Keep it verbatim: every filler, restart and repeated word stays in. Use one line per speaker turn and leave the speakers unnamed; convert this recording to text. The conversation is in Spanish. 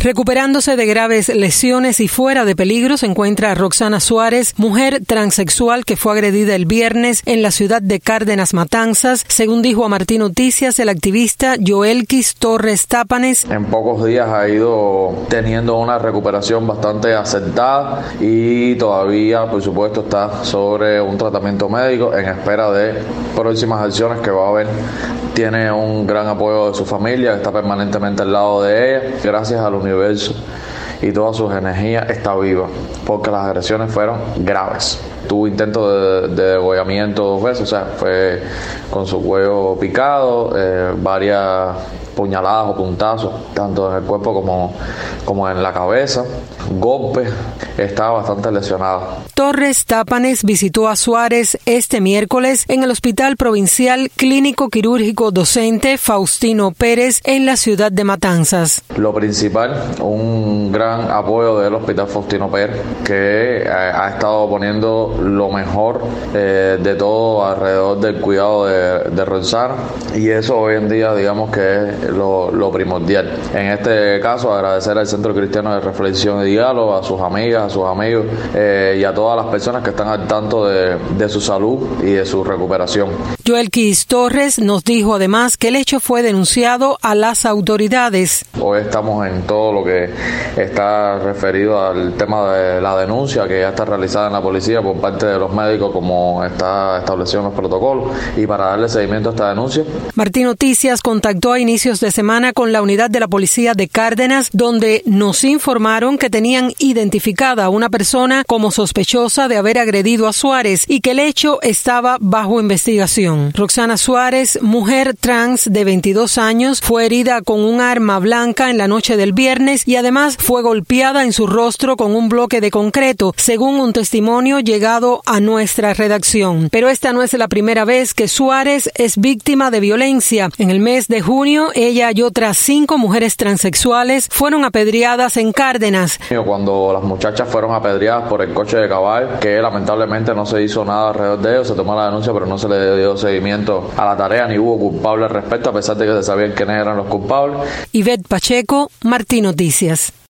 Recuperándose de graves lesiones y fuera de peligro se encuentra Roxana Suárez, mujer transexual que fue agredida el viernes en la ciudad de Cárdenas, Matanzas, según dijo a Martín Noticias el activista Joelkis Torres Tápanes.
En pocos días ha ido teniendo una recuperación bastante acertada y todavía, por supuesto, está sobre un tratamiento médico en espera de próximas acciones que va a haber. Tiene un gran apoyo de su familia, está permanentemente al lado de ella. Gracias al universo y todas sus energías está viva, porque las agresiones fueron graves. Tuvo intento de, de degollamiento dos veces, o sea, fue con su cuello picado, eh, varias puñaladas o puntazos, tanto en el cuerpo como, como en la cabeza, golpes, estaba bastante lesionada.
Torres Tápanes visitó a Suárez este miércoles en el Hospital Provincial Clínico Quirúrgico Docente Faustino Pérez en la ciudad de Matanzas.
Lo principal, un gran apoyo del Hospital Faustino Pérez, que eh, ha estado poniendo lo mejor eh, de todo alrededor del cuidado de, de Roxana, y eso hoy en día digamos que es lo, lo primordial. En este caso, agradecer al Centro Cristiano de Reflexión y Diálogo, a sus amigas, a sus amigos eh, y a todas las personas que están al tanto de, de su salud y de su recuperación.
Joelkis Torres nos dijo además que el hecho fue denunciado a las autoridades.
Hoy estamos en todo lo que está referido al tema de la denuncia que ya está realizada en la policía por parte de los médicos, como está establecido en los protocolos, y para darle seguimiento a esta denuncia.
Martín Noticias contactó a inicios de semana con la unidad de la policía de Cárdenas, donde nos informaron que tenían identificada a una persona como sospechosa de haber agredido a Suárez y que el hecho estaba bajo investigación. Roxana Suárez, mujer trans de veintidós años, fue herida con un arma blanca en la noche del viernes y además fue golpeada en su rostro con un bloque de concreto, según un testimonio llegado a nuestra redacción. Pero esta no es la primera vez que Suárez es víctima de violencia. En el mes de junio, ella y otras cinco mujeres transexuales fueron apedreadas en Cárdenas.
Cuando las muchachas fueron apedreadas por el coche de Cabal, que lamentablemente no se hizo nada alrededor de ellos, se tomó la denuncia, pero no se le dio seguimiento a la tarea, ni hubo culpable al respecto, a pesar de que se sabían quiénes eran los culpables.
Ivette Pacheco, Martín Noticias.